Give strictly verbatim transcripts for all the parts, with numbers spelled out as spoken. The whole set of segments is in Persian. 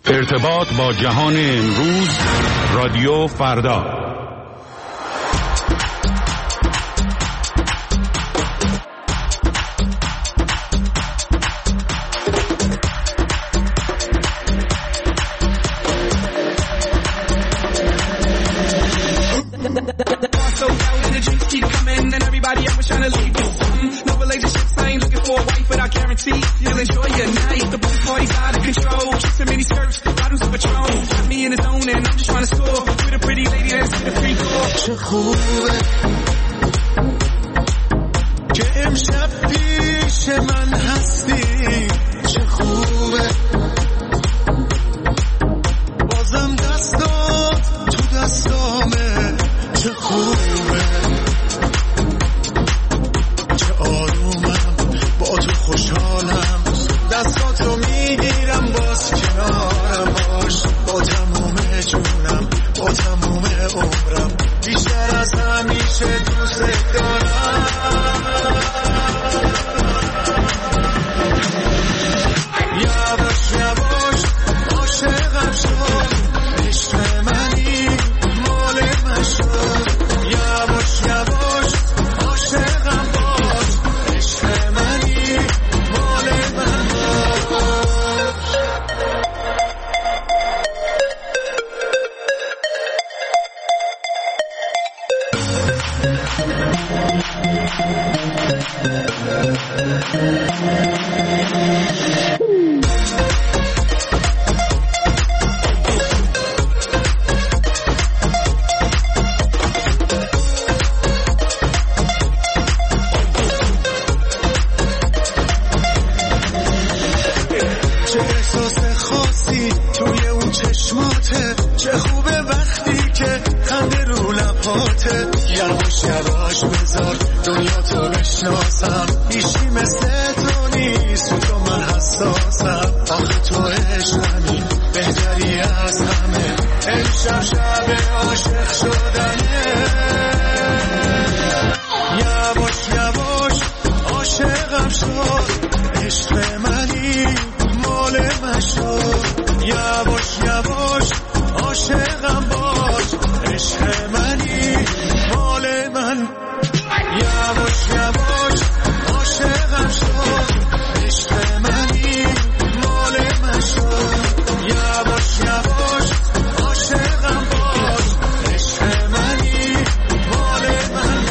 ارتباط با جهان امروز، رادیو فردا. You'll enjoy your night. The pool party's out of control. Chicks and mini skirts, bottles of Patron. Got me in the zone and I'm just trying to score with a pretty lady that's get a free call. چه خوبه که امشب پیش من هستی. چه خوبه بازم دستات تو دستامه. چه خوبه چه آرومم با تو خوشحالم. دستاتو میگیرم باز کنارم باش. با تموم جونم با تموم عمرم بیشتر از همیشه دوست دارم. یواش یواش عاشقم شد. عشق منی مال من شد. یواش یواش عاشقم باش. عشق منی مال من چه احساس خاصی توی اون چشماته. چه خوبه وقتی که خنده رو لباته. یواش یواش بذار دنیا تو بشناسم. هیچی مثل تو نیست تو من حساسم. آخه تو عشقمی بهتری از همه. امشب شب عاشق شدنه. یواش یواش عاشقم شد. عشق منی مال من شد. یواش یواش عاشقم باش. عشق منی مال من. یواش یواش عاشقم شد. عشق منی مال من شد. یواش یواش عاشقم باش. عشق منی مال من.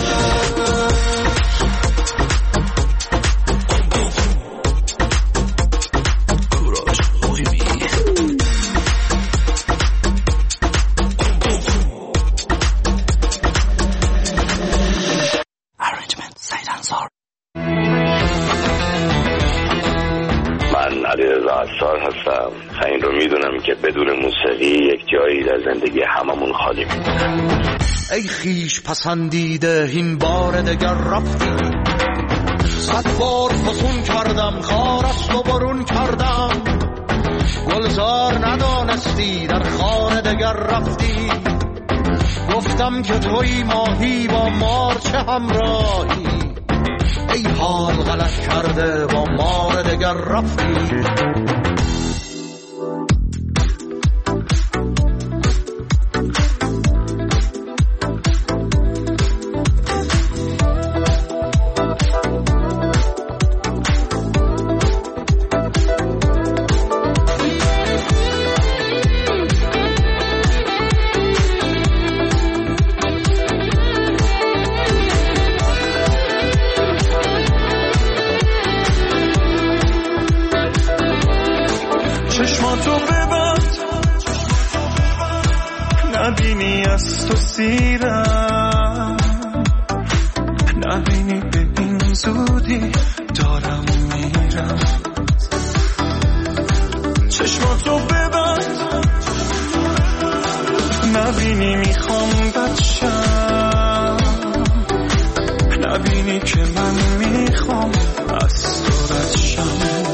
هستم. این رو میدونم که بدون موسیقی یک جایی در زندگی هممون خالی میمونه. ای خیش پسندیده این بار دگر رفتی. صد بار فسون کردم خار است و برون کردم. گلزار ندانستی در خانه دگر رفتی. گفتم که توی ماهی با مار چه همراهی. ای حال غلط کرده با مار دگر رفتی. چشماتو ببند نبینی از تو سیرم. نبینی به این زودی دارم میرم. چشماتو ببند نبینی میخوام بچم. نبینی که من میخوام از تو رد شم.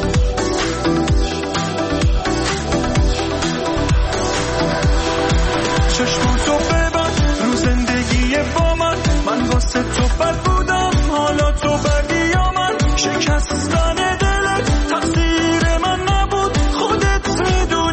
چشماتو ببند رو زندگی با من. من واسه تو بد بودم حالا تو بدی یا من. شکستن دلت تقصیر من نبود خودت میدونی.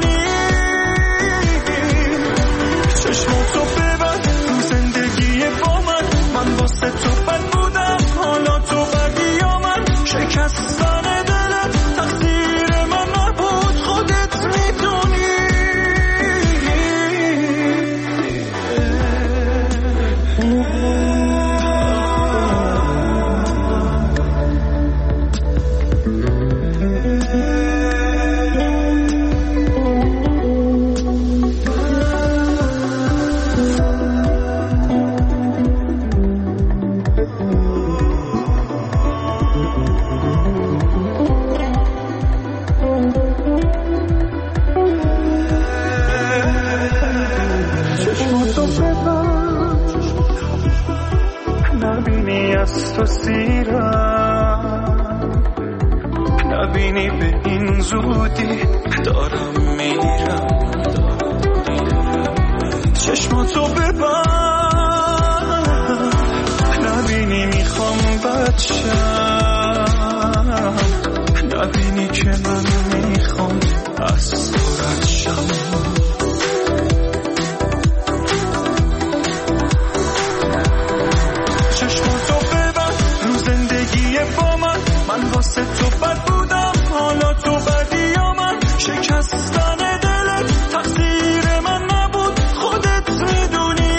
تو سیرم، نبینی به این زودی دارم میرم. چشماتو ببند، نبینی میخوام بچم، نبینی که من میخوام از تو رد شم. چشماتو ببند رو زندگی با من، من واسه تو بد بودم حالا تو بدی یا من. شکستن دلت تقصیر من نبود خودت میدونی.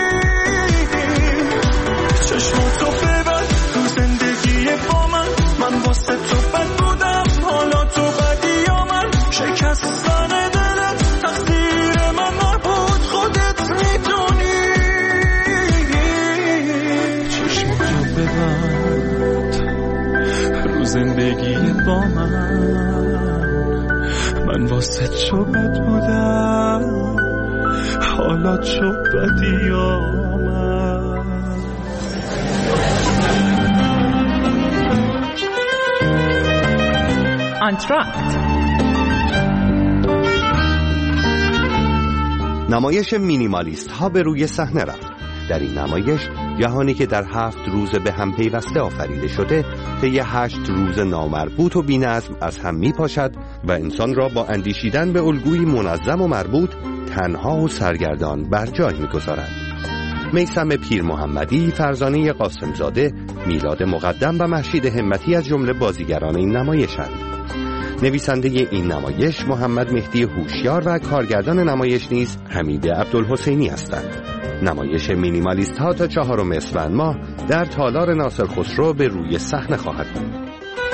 چشماتو ببند رو زندگی با من، من واسه تو بد بودم حالا تو بدی یا من. شکستن دلت تقصیر من نبود خودت میدونی. چشماتو ببند رو زندگی با من، من واسه تو بد بودم حالا تو بدی یا من. آنتراکت نمایش مینیمالیست ها به روی صحنه رفت. در این نمایش جهانی که در هفت روز به هم پیوسته آفریده شده طی هشت روز نامربوط و بی‌نظم از هم می‌پاشد و انسان را با اندیشیدن به الگویی منظم و مربوط تنها و سرگردان بر جای می‌گذارد. میثم پیر محمدی، فرزانه قاسمزاده، میلاد مقدم و مهشید همتی از جمله بازیگران این نمایشند. نویسنده این نمایش محمد مهدی هوشیار و کارگردان نمایش نیز حمید عبدالحسینی هستند. نمایش مینیمالیست ها تا چهارم اسفند ماه در تالار ناصر خسرو به روی صحنه خواهد بود.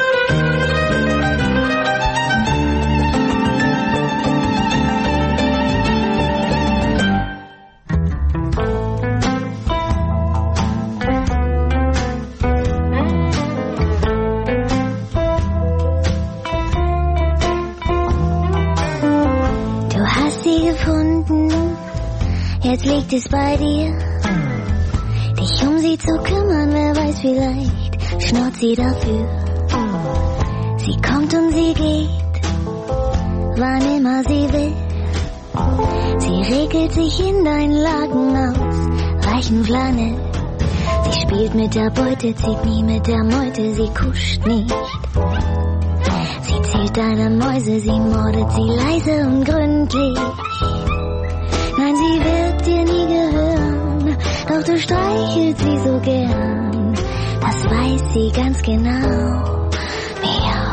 Jetzt liegt es bei dir, dich um sie zu kümmern, wer weiß, vielleicht schnurrt sie dafür. Sie kommt und sie geht, wann immer sie will. Sie regelt sich in deinen Laken aus weichen Flanell. Sie spielt mit der Beute, zieht nie mit der Meute, sie kuscht nicht. Sie zählt deine Mäuse, sie mordet sie leise und gründlich. Nein, sie wird dir nie gehören, doch du streichelst sie so gern. Das weiß sie ganz genau. Miau.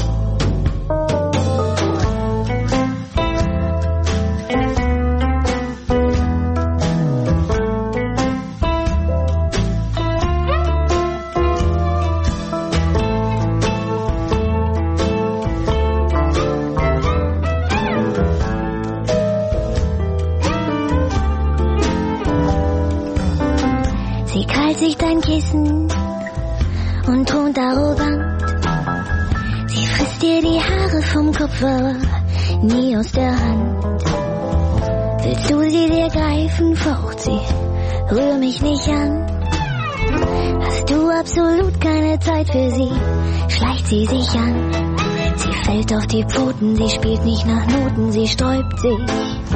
Sich dein Kissen und thront arrogant. Sie frisst dir die Haare vom Kopf, aber nie aus der Hand. Willst du sie dir greifen, faucht sie, rühr mich nicht an. Hast du absolut keine Zeit für sie, schleicht sie sich an. Sie fällt auf die Pfoten, sie spielt nicht nach Noten, sie sträubt sich.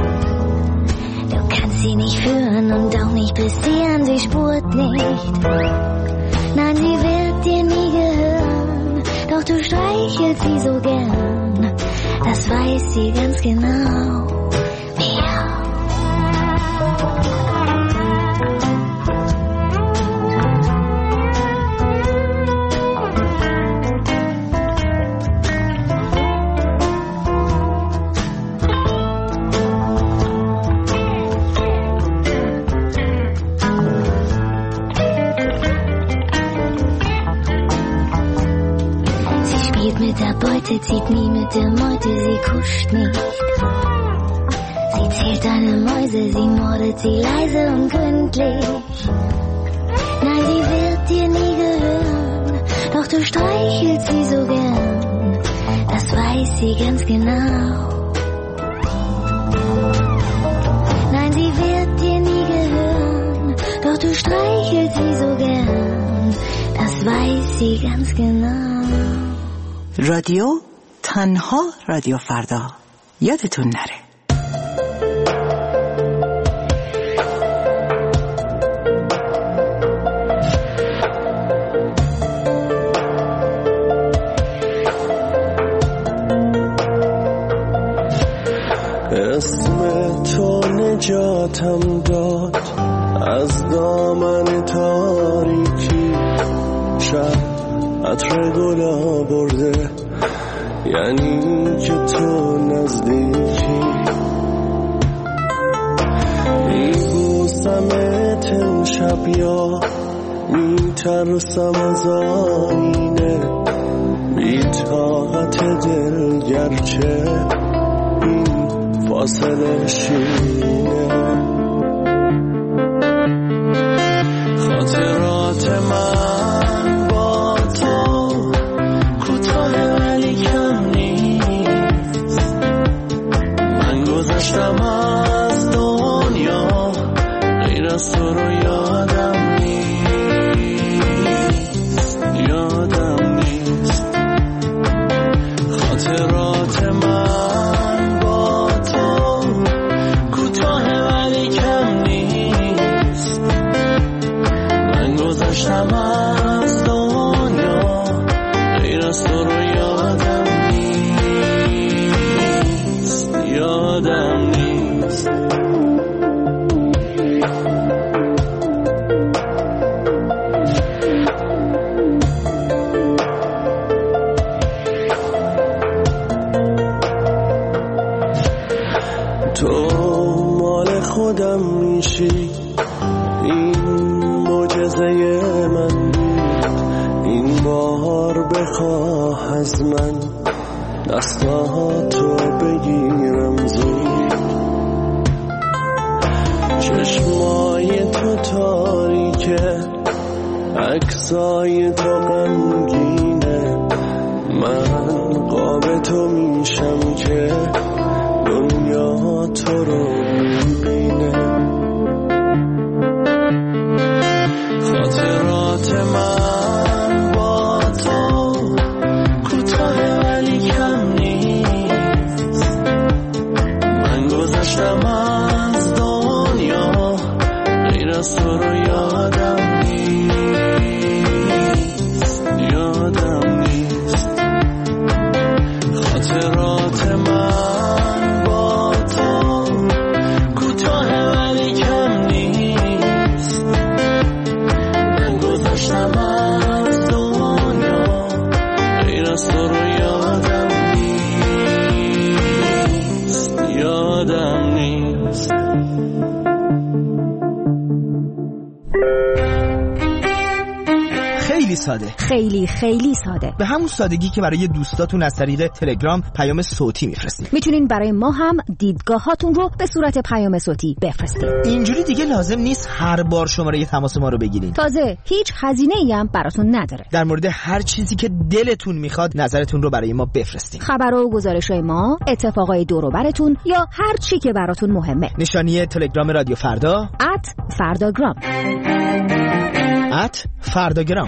Sie nicht führen und auch nicht besieren, sie spurt nicht. Nein, sie wird dir nie gehören, doch du streichelst sie so gern. Das weiß sie ganz genau. Miau. Mit der Beute, zieht nie mit der Meute, sie kuscht nicht. Sie zählt deine Mäuse, sie mordet sie leise und gründlich. Nein, sie wird dir nie gehören, doch du streichelst sie so gern. Das weiß sie ganz genau. Nein, sie wird dir nie gehören, doch du streichelst sie so gern. Das sie ganz genau. رادیو تنها رادیو فردا، یادتون نره. اسم تو نجاتم داد از دامن تاریکی، شب عطر گلا برده یعنی که تو نزدیکی. میبوسمت امشب یا میترسم از آینه، بی طاقت دل گرچه این فاصله شینه. خاطرات من با تو کوتاه ولی کم نیست، من گذشتم از دنیا غیر از تو رو یادم نیست، یادم نیست. خاطرات من با تو کوتاه ولی کم نیست، من گذشتم از دنیا غیر از تو رو یادم نیست، یادم نیست. تو مال خودم میشی، این معجزه من بود. این بار بخواه از من دستاتو بگیرم زود. چشمای تو تاریکه، عکسای تو غمگینه، من قاب تو میشم که دنیا تو رو میبینه. خاطرات من با تو کوتاه ولی کم نیست، من گذشتم از دنیا غیر از تو رو یادم نیست، یادم نیست. خاطرات من با تو کوتاه ولی کم نیست، من گذشتم از دنیا غیر از تو رو یادم نیست، یادم نیست. خیلی ساده، خیلی خیلی ساده، به همون سادگی که برای دوستاتون از طریق تلگرام پیام صوتی میفرستید. میتونین برای ما هم دیدگاهاتون رو به صورت پیام صوتی بفرستید. اینجوری دیگه لازم نیست هر بار شماره تماس ما رو بگیرین. تازه هیچ هزینه‌ای هم براتون نداره. در مورد هر چیزی که دلتون میخواد نظرتون رو برای ما بفرستید. خبر و گزارش‌های ما، اتفاقای دور و براتون یا هر چی که براتون مهمه. نشانی تلگرام رادیو فردا ات فرداگرام ات فرداگرام.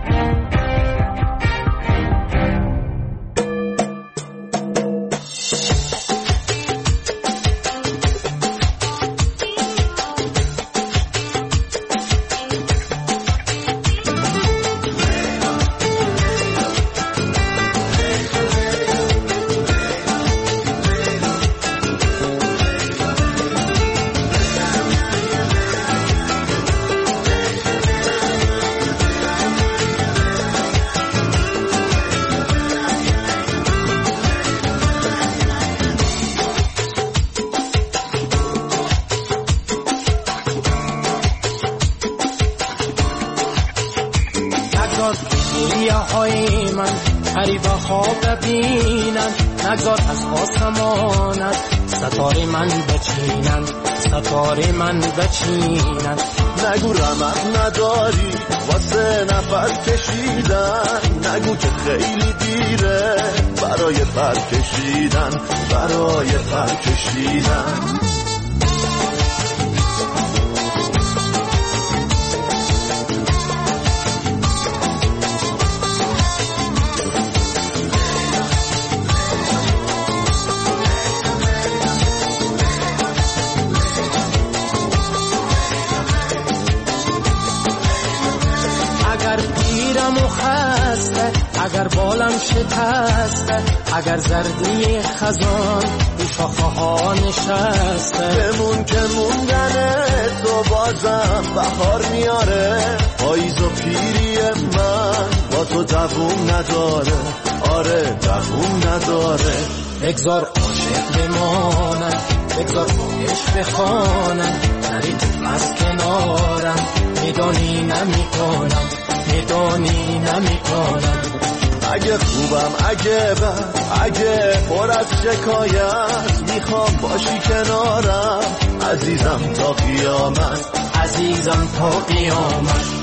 رویاهای من حریف خواب ببینن، نگذار از آسمانت ستاره من بچینن، ستاره من بچینن. نگو رمق نداری واسه نفس کشیدن، نگو که خیلی دیره برای پر کشیدن، برای پر کشیدن. پیرم و خسته، اگر بالم شکسته، اگر زردی خزان رو شاخه ها نشسته. بمون که موندن تو بازم بهار میاره، پاییز و پیری من با تو دووم نداره. آره دووم نداره. بگذار عاشق بمانم، بگذار عشق بخوانم، نری تو از کنارم، میدانی نمی کنم، میدانی نمی کنم. اگه خوبم اگه بد اگه پر از شکایت، میخوام باشی کنارم عزیزم تا قیامت، عزیزم تا قیامت.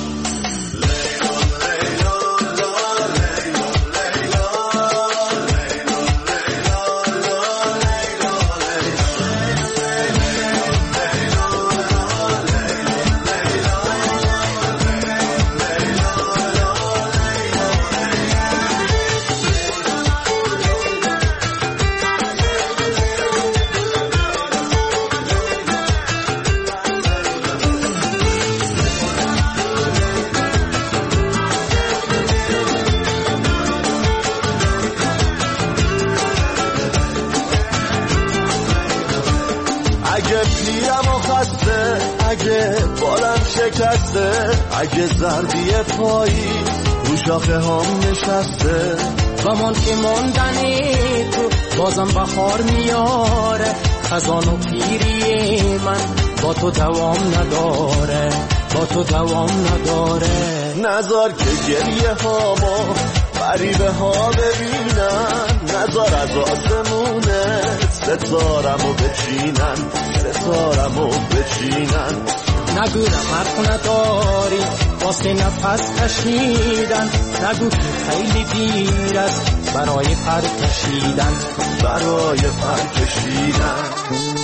اگه بالم شکسته، اگه زردی پایی رو شاخه هم نشسته. و من که موندنی تو بازم بخار میاره، خزان و پیری من با تو دوام نداره، با تو دوام نداره. نذار که گریه هامو غریبه ها ببینن، نذار از آسمونه ستارمو بچینن، ستارمو بچینن. نگو رمق نداری واسه نفس کشیدن، نگو که خیلی دیر است برای پر کشیدن، برای پر کشیدن.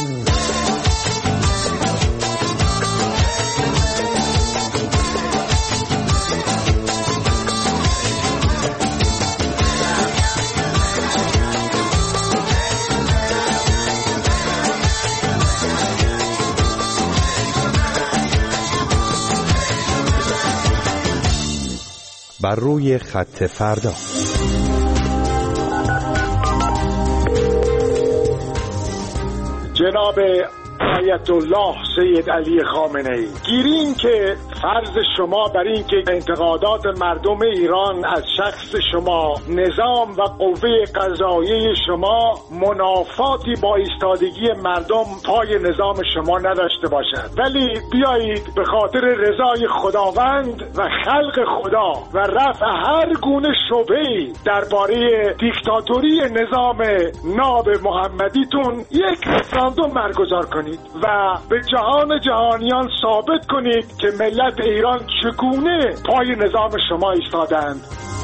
بر روی خط فردا. جناب آیت الله سید علی خامنه‌ای، گیرین که فرض شما بر این که انتقادات مردم ایران از شخص شما، نظام و قوه قضاییه شما منافاتی با ایستادگی مردم پای نظام شما نداشته باشد، ولی بیایید به خاطر رضای خداوند و خلق خدا و رفع هر گونه شبهه‌ای درباره دیکتاتوری نظام ناب محمدیتون یک رفراندوم برگزار کنید و به جهان جهانیان ثابت کنید که ملت ایران چگونه پای نظام شما ایستادند.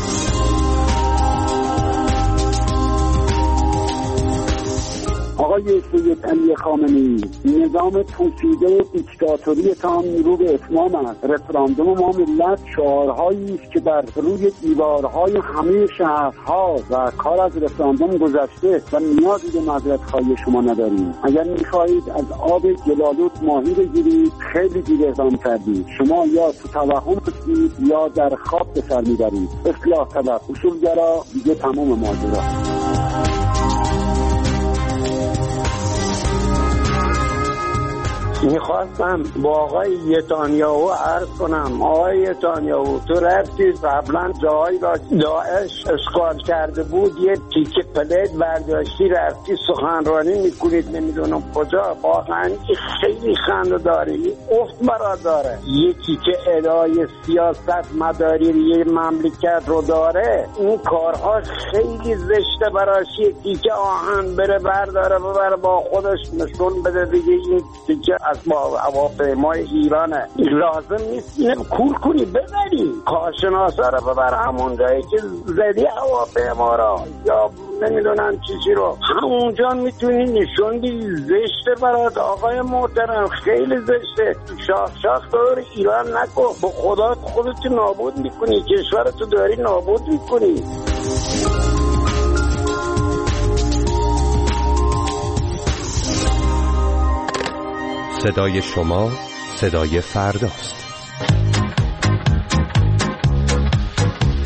آقای سید علی خامنه‌ای، نظام پوسیده و دیکتاتوریتان رو به اتمام است. رفراندوم ما ملت شعارهایی است که بر روی دیوارهای همه شهرها و کار از رفراندوم گذشته و نیازی به معذرت‌خواهی شما نداریم. اگر می‌خواهید از آب گلالود ماهی بگیرید خیلی دیر اقدام کردید. شما یا تو توهم هستید یا در خواب به سر میبرید. اصلاح طلب، اصولگرا، دیگه تمام ماجرا. میخواستم با آقای نتانیاهو عرض کنم، آقای نتانیاهو تو رفتی قبلا جایی را داعش اشغال کرده بود، یه تیکه پلیت برداشتی رفتی سخنرانی میکنید نمیدونم کجا. واقعا خیلی خنده داری، افت برا داره. یه تیکه ادای سیاست مداری یه مملکت رو داره، این کارها خیلی زشته براش. یه تیکه آهن بره برداره ببره با خودش نشون بده دیگه این تیکه از با هواپیمای ایرانه، لازم نیست اینه کول کنی ببری. کارشناسا رو ببر همون جایی که زدی هواپیما را یا نمیدونم چیزی رو، همونجا میتونی نشون بدی. زشته برات آقای محترم، خیلی زشته. شاخ شاخ دور ایران نکن، با خدا خودت نابود میکنی، کشورتو داری نابود میکنی. صدای شما صدای فرداست.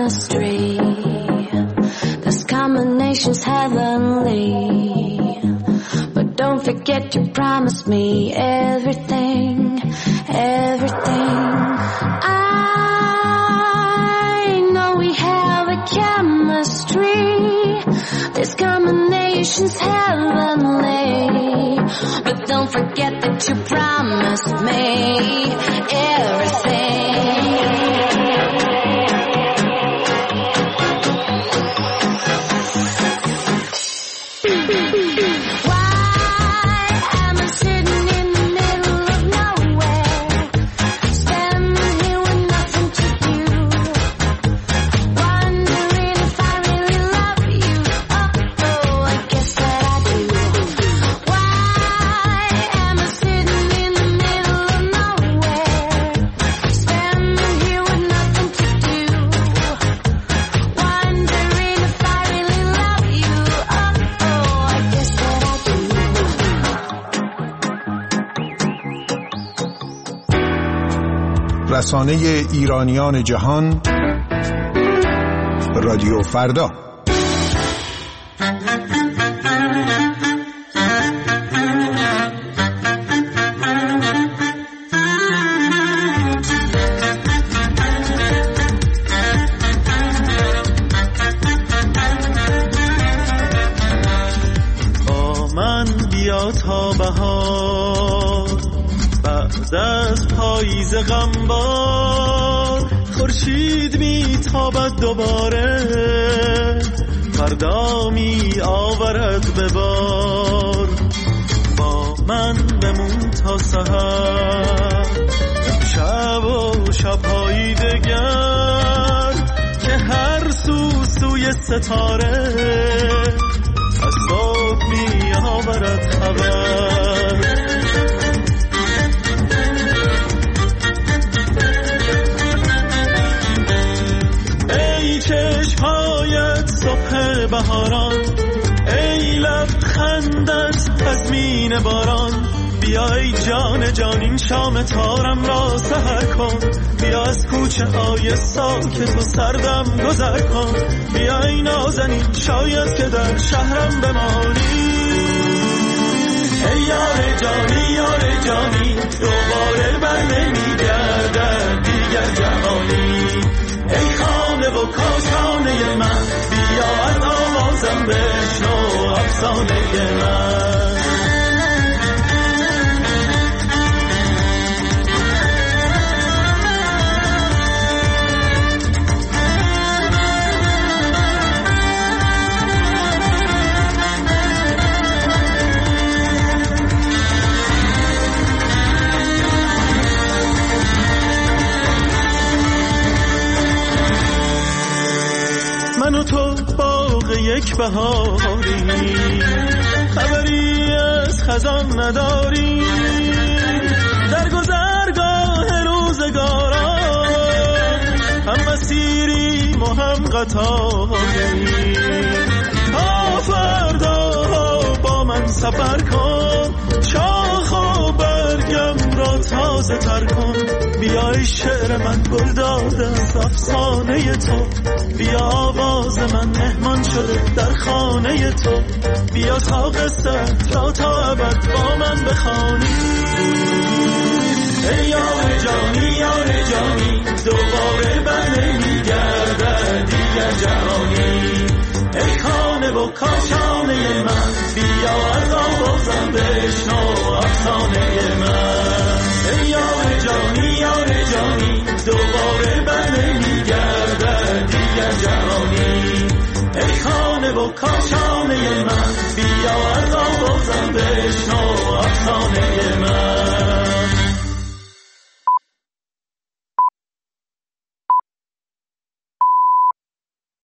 chemistry. This combination's heavenly. But don't forget to promise me everything, everything. I know we have a chemistry. This combination's heavenly. But don't forget that you promised me everything. رسانه ایرانیان جهان رادیو فردا. با من بیا تا بهار، بعد از پاییز غمبار خورشید میتابد دوباره، فردا می آورد به بار. با من بمون تا سحر، شب و شب‌های دگر که هر سو سوی ستاره از صبح می آورد خبر. چشمهایت صبح بهاران، ای لبخندت تضمین باران. بیا ای جان جان این شام تارم را سحر کن، بیا از کوچه های ساکت و سردم گذر کن. بیا ای نازنین شاید که در شهرم بمانی. ای یار جانی یار جانی دوباره بر نمیگردد دیگر جهانی. ای خانه و کاشانه من بیا از آوازم بشنو افسانه من. من و تو باغ یک بهاری، خبری از خزان نداری. در گذرگاه روزگاران هم مسیریم و هم قطاری. تا فردا با من سفر کن، شاخ و برگم را تازه تر کن. بیای شعر من گل داده از افسانه تو، بیا آواز من مهمان شده در خانه تو. بیا تا قصت را تا ابد با من بخوانی. ای یار جانی یار جانی دوباره بر نمیگردد دیگر جهانی. ای خانه و کاشانه من بیا از آوازم بشنو افسانه من. ای یار جانی یار جانی دوباره بر نمیگردد دیگر جهانی. ای خانه و کاشانه من بیا از آوازم بشنو افسانه من.